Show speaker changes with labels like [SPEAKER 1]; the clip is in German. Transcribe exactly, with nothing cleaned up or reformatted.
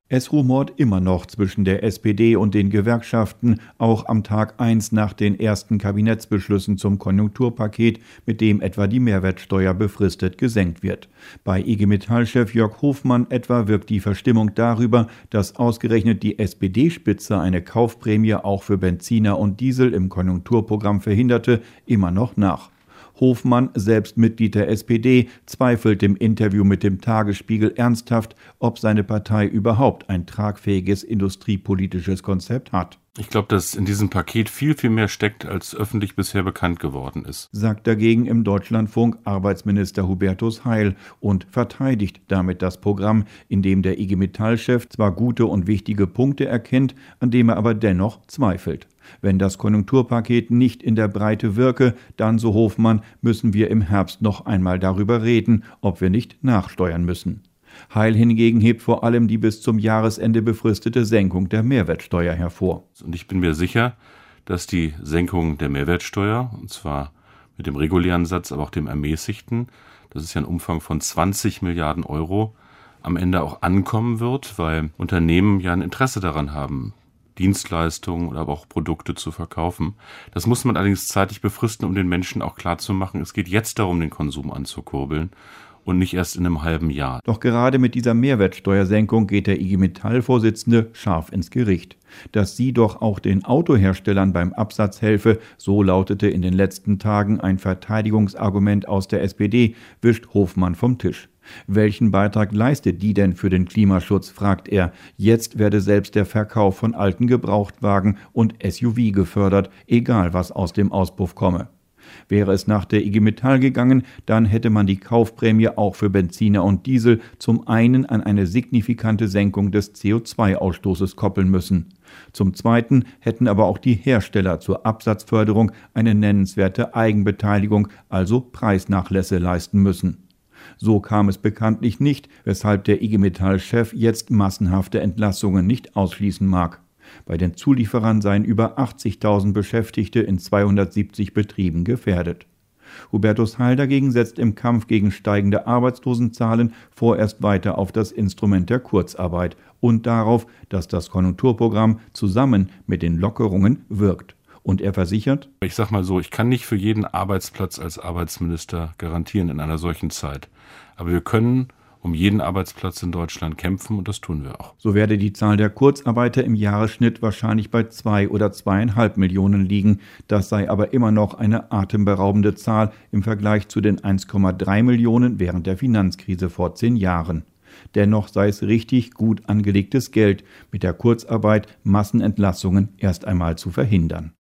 [SPEAKER 1] Es rumort immer noch zwischen der S P D und den Gewerkschaften, auch am Tag eins nach den ersten Kabinettsbeschlüssen zum Konjunkturpaket, mit dem etwa die Mehrwertsteuer befristet gesenkt wird. Bei I G Metall-Chef Jörg Hofmann etwa wirkt die Verstimmung darüber, dass ausgerechnet die S P D-Spitze eine Kaufprämie auch für Benziner und Diesel im Konjunkturprogramm verhinderte, immer noch nach. Hofmann, selbst Mitglied der S P D, zweifelt im Interview mit dem Tagesspiegel ernsthaft, ob seine Partei überhaupt ein tragfähiges industriepolitisches Konzept hat.
[SPEAKER 2] Ich glaube, dass in diesem Paket viel, viel mehr steckt, als öffentlich bisher bekannt geworden ist,
[SPEAKER 1] sagt dagegen im Deutschlandfunk Arbeitsminister Hubertus Heil und verteidigt damit das Programm, in dem der I G Metall-Chef zwar gute und wichtige Punkte erkennt, an dem er aber dennoch zweifelt. Wenn das Konjunkturpaket nicht in der Breite wirke, dann, so Hofmann, müssen wir im Herbst noch einmal darüber reden, ob wir nicht nachsteuern müssen. Heil hingegen hebt vor allem die bis zum Jahresende befristete Senkung der Mehrwertsteuer hervor.
[SPEAKER 2] Und ich bin mir sicher, dass die Senkung der Mehrwertsteuer, und zwar mit dem regulären Satz, aber auch dem ermäßigten, das ist ja ein Umfang von zwanzig Milliarden Euro, am Ende auch ankommen wird, weil Unternehmen ja ein Interesse daran haben, Dienstleistungen oder aber auch Produkte zu verkaufen. Das muss man allerdings zeitlich befristen, um den Menschen auch klarzumachen, es geht jetzt darum, den Konsum anzukurbeln und nicht erst in einem halben Jahr.
[SPEAKER 1] Doch gerade mit dieser Mehrwertsteuersenkung geht der I G Metall-Vorsitzende scharf ins Gericht. Dass sie doch auch den Autoherstellern beim Absatz helfe, so lautete in den letzten Tagen ein Verteidigungsargument aus der S P D, wischt Hofmann vom Tisch. Welchen Beitrag leistet die denn für den Klimaschutz, fragt er. Jetzt werde selbst der Verkauf von alten Gebrauchtwagen und S U V gefördert, egal was aus dem Auspuff komme. Wäre es nach der I G Metall gegangen, dann hätte man die Kaufprämie auch für Benziner und Diesel zum einen an eine signifikante Senkung des C O zwei Ausstoßes koppeln müssen. Zum Zweiten hätten aber auch die Hersteller zur Absatzförderung eine nennenswerte Eigenbeteiligung, also Preisnachlässe leisten müssen. So kam es bekanntlich nicht, weshalb der I G Metall-Chef jetzt massenhafte Entlassungen nicht ausschließen mag. Bei den Zulieferern seien über achtzigtausend Beschäftigte in zweihundertsiebzig Betrieben gefährdet. Hubertus Heil dagegen setzt im Kampf gegen steigende Arbeitslosenzahlen vorerst weiter auf das Instrument der Kurzarbeit und darauf, dass das Konjunkturprogramm zusammen mit den Lockerungen wirkt. Und er versichert:
[SPEAKER 2] Ich sag mal so, ich kann nicht für jeden Arbeitsplatz als Arbeitsminister garantieren in einer solchen Zeit. Aber wir können um jeden Arbeitsplatz in Deutschland kämpfen und das tun wir auch.
[SPEAKER 1] So werde die Zahl der Kurzarbeiter im Jahresschnitt wahrscheinlich bei zwei oder zweieinhalb Millionen liegen. Das sei aber immer noch eine atemberaubende Zahl im Vergleich zu den eins Komma drei Millionen während der Finanzkrise vor zehn Jahren. Dennoch sei es richtig gut angelegtes Geld, mit der Kurzarbeit Massenentlassungen erst einmal zu verhindern.